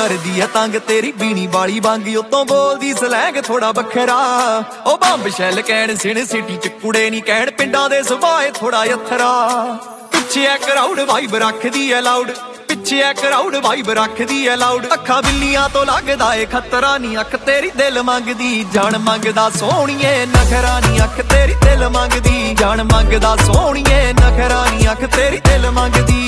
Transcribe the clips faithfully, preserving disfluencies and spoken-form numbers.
करदी है तंग तेरी बीनी वाली वांग उतों बोलदी स्लैंग थोड़ा बखरा ओ बंब शैल कहण सिण सिटी च कुड़े नी कहण पिंडां दे सुभाए थोड़ा यथरा पिछे ऐ क्राउड वाइब रखदी है लाउड पिछे ऐ क्राउड वाइब रखदी है लाउड अखां बिल्लियां तो लगदा ए खतरा नी अख तेरी दिल मंगदी जान मंगदा सोहणीए नखरा नी अख तेरी दिल मंगदी जान मंगदा सोहणीए नखरा नी अख तेरी दिल मंगदी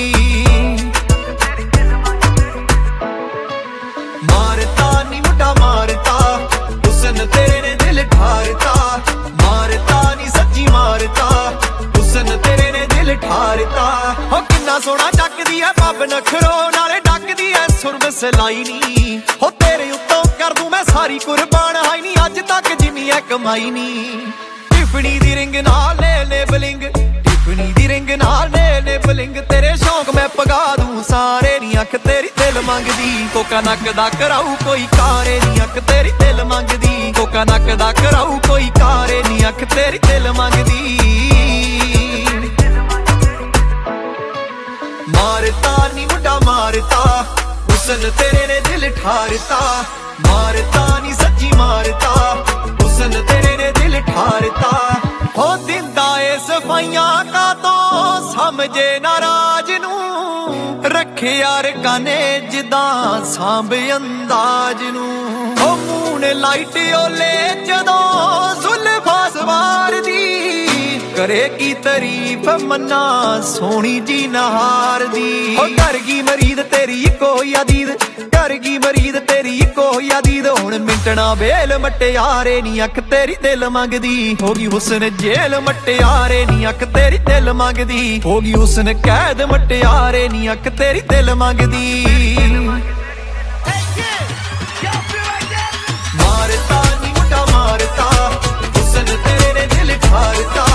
मारता नी मुंडा मारता हुस्न तेरे ने दिल ठारता मारता नी सच्ची मारता हुस्न तेरे ने दिल ठारता हो किन्ना सोहना चकदी है पब नखरो नाले डकदी है सुरम सलाई नी हो तेरे उत्तों कर दूं मैं सारी कुर्बान हाई नी अज तक जिन्नी है कमाई नी टिफनी दी रिंग नाल ले ले बलिंग टिफनी दी रिंग नाल ले ले बलिंग तेरे शौक मैं पगा दूं सारे नी अख तेरी दिल मंगदी कोका नक दा कराऊ कोई कारे नी अख तेरी दिल मंगदी कोका नक दा कराऊ कोई कारे नी अख तेरी दिल मंगदी मारता नी मुंडा मारता हुस्न तेरे ने दिल ठारता मारता नी सच्ची मारता हुस्न तेरे ने दिल ठारता हो दिंदा ए सफाइयां का तो समझे नाराज नू रखे यार काने जिदा सांभ अंदाज नू हो मून लाइट ओले जदों जुल्फा सवार दी करे की तारीफ मन्ना सोहनी जी नहार दी हो कर गई मरीद तेरी इको यादीद कर गई मरीद तेरी इको यादीद हुण मिंटना बेल मट्टियारे नी अख तेरी दिल मंगदी होगी हुस्न जेल मट्टियारे नी अख तेरी दिल मंगदी होगी हुस्न कैद मट्टियारे नी अख तेरी दिल मंगदी मारता नी मुंडा मारता हुस्न तेरे ने दिल ठारता